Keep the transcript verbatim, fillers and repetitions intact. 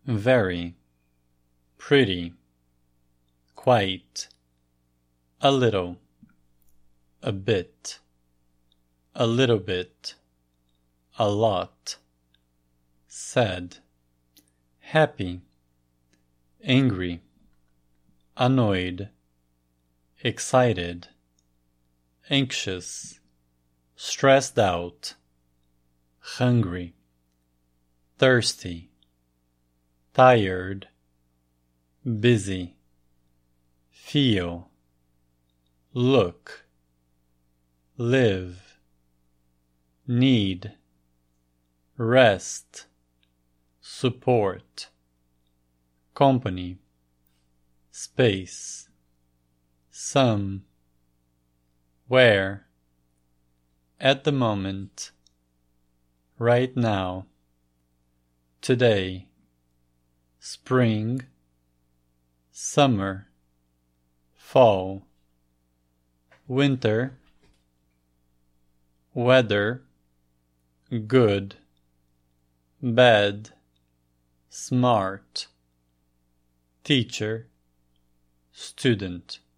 very, pretty, quite, a little, a bit, a little bit, a lot, sad, happy, angry, annoyed, excited, anxious, stressed out, hungry, thirsty, tired, busy, feel, look, live, need, rest, support, company, space, some, where, at the moment, right now, today, spring, summer, fall, winter, weather, good, bad, smart, teacher, student.